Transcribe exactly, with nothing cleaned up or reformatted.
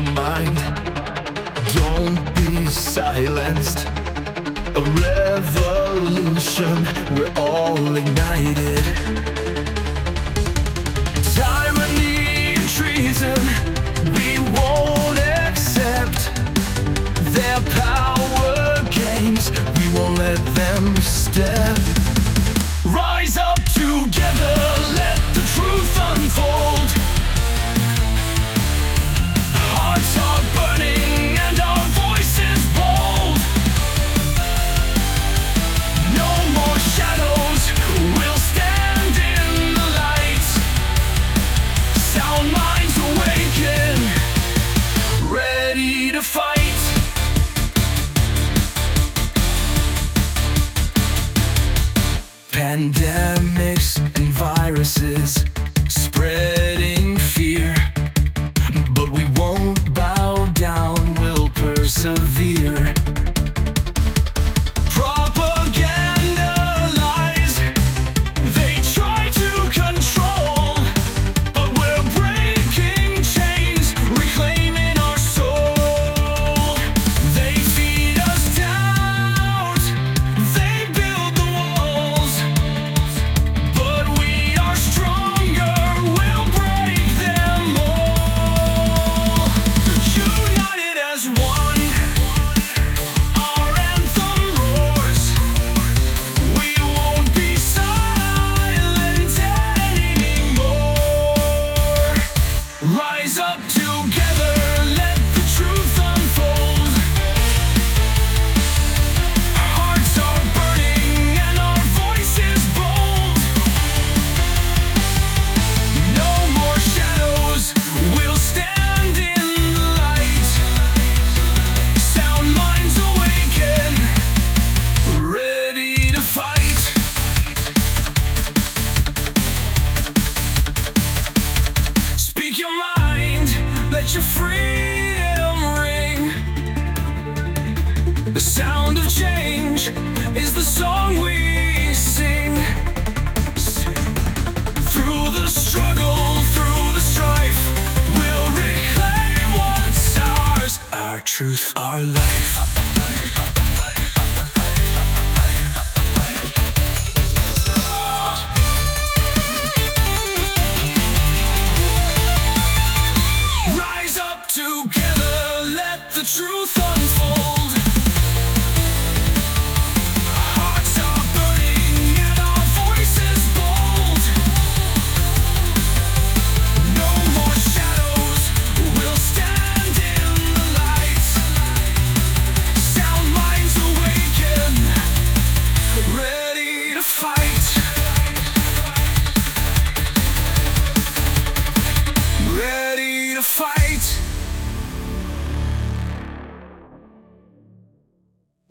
mind. Don't be silenced. A revolution, we're all ignited. Tyranny and treason, we won't accept. Their power games, we won't let them step. Rise up together, let the truth unfold. Hearts are burning and our voices bold. No more shadows, we'll stand in the light. Sound minds awaken, ready to fight. Pandemics and viruses spreading fear, but we won't bow down, we'll persevere. Propaganda lies, they try to control, but we're breaking chains, reclaiming our soul. They feed us doubt, they build the walls, but we are stronger, we'll break them all. United as one, our anthem roars. We won't be silent anymore. Rise up together, let the truth unfold. Hearts are burning and our voices bold. No more shadows, we'll stand in the light. Sound minds awaken, ready to fight. Speak your mind, let your freedom ring. The sound of change is the song we sing. Through the struggle, through the strife, we'll reclaim what's ours. Our truth, our life.